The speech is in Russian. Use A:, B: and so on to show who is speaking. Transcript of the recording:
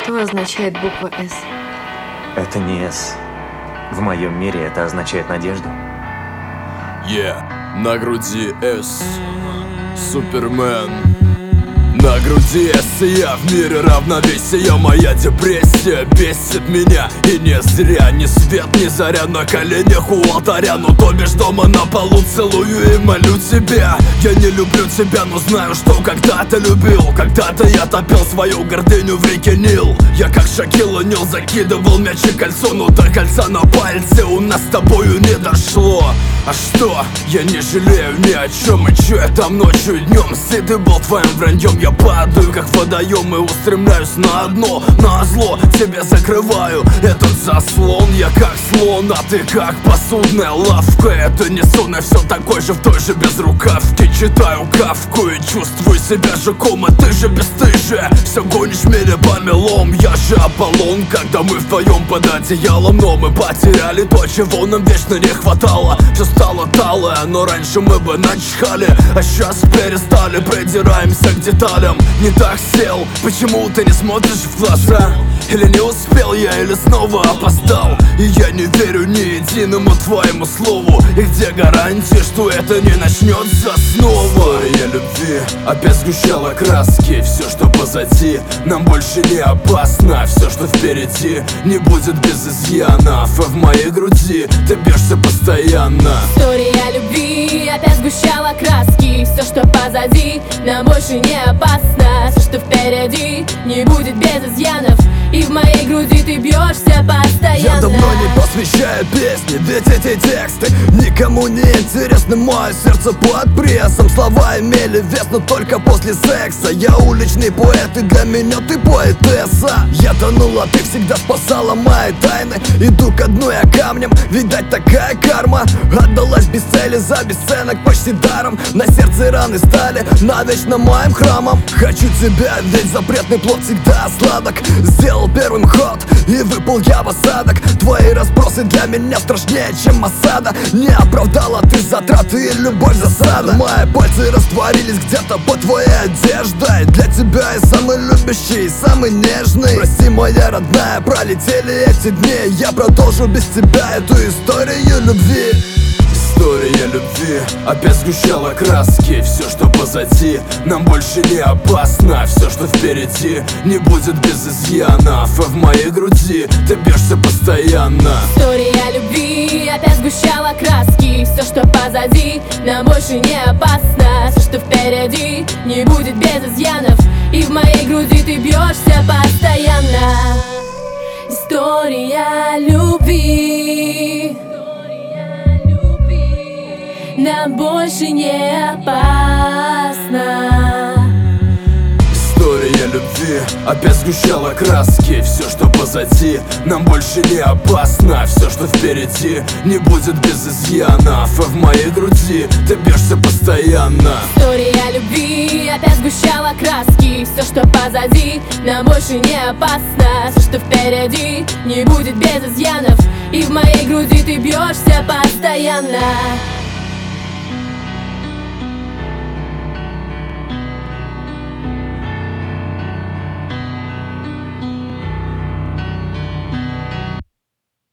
A: Что означает буква «С»?
B: Это не «С». В моем мире это означает надежду.
C: На груди «С», Супермен. На груди «С», я в мире равновесия. Моя депрессия бесит меня, и не зря. Ни свет, ни заря на коленях у алтаря. Но то бишь дома на полу целую и молю тебя. Я не люблю тебя, но знаю, что когда-то любил. Когда-то я топил свою гордыню в реке Нил. Я как Шакил О'Нил закидывал мяч и кольцо, но до кольца на пальце у нас с тобою не дошло. А что? Я не жалею ни о чем. И чё я там ночью и днем? Сытый был твоим враньем. Я падаю как водоем и устремляюсь на дно. На зло тебе закрываю этот заслон. Я как слон, а ты как посудная лавка. Это не сон, я все такой же в той же безрукавке. Читаю Кафку и чувствую себя жуком. А ты же бесстыжая, все гонишь меня помелом. Я же Аполлон, когда мы вдвоем под одеялом. Но мы потеряли то, чего нам вечно не хватало. Все стало талое, но раньше мы бы начхали. А сейчас перестали, придираемся к деталям. Не так сел, почему ты не смотришь в глаза? Или не успел я, или снова опоздал? И я не верю ни единому твоему слову. И где гарантия, что это не начнется снова? История любви опять сгущала краски. Все, что позади, нам больше не опасно. Все, что впереди, не будет без изъянов. А в моей груди ты бьешься постоянно.
D: История любви опять сгущала краски. Все, что позади, нам больше не опасно. Все, что впереди, не будет без изъянов. И в моей груди ты бьешься постоянно.
C: Я давно не посвящаю песни, ведь эти тексты никому не интересны. Мое сердце под прессом. Слова имели вес, но только после секса. Я уличный поэт, и для меня ты поэтесса. Я тонул, а ты всегда спасала мои тайны. Иду ко дну я камнем, видать такая карма. Отдалась без цели за бесценок почти даром. На сердце раны стали навечно моим храмом. Хочу тебя, ведь запретный плод всегда сладок. Сделал первым ход и выпал я в осадок. Твои расспросы для меня страшнее, чем осада. Не оправдала ты затраты и любовь засада. Мои пальцы растворились где-то под твоей одеждой. Для тебя я самый любящий, самый нежный. Прости, моя родная, пролетели эти дни. Я продолжу без тебя эту историю любви. История любви опять сгущала краски. Все, что позади, нам больше не опасно. Все, что впереди, не будет без изъянов. А в моей груди ты бьешься постоянно.
D: История любви опять сгущала краски. Все, что позади, нам больше не опасно. Все, что впереди, не будет без изъянов. И в моей груди ты бьешься постоянно. История любви нам больше не опасно.
C: История любви опять сгущала краски. Все, что позади, нам больше не опасно. Все, что впереди, не будет без изъянов. А в моей груди ты бьешься постоянно.
D: История любви опять сгущала краски. Все, что позади, нам больше не опасно. Все, что впереди, не будет без изъянов. И в моей груди ты бьешься постоянно.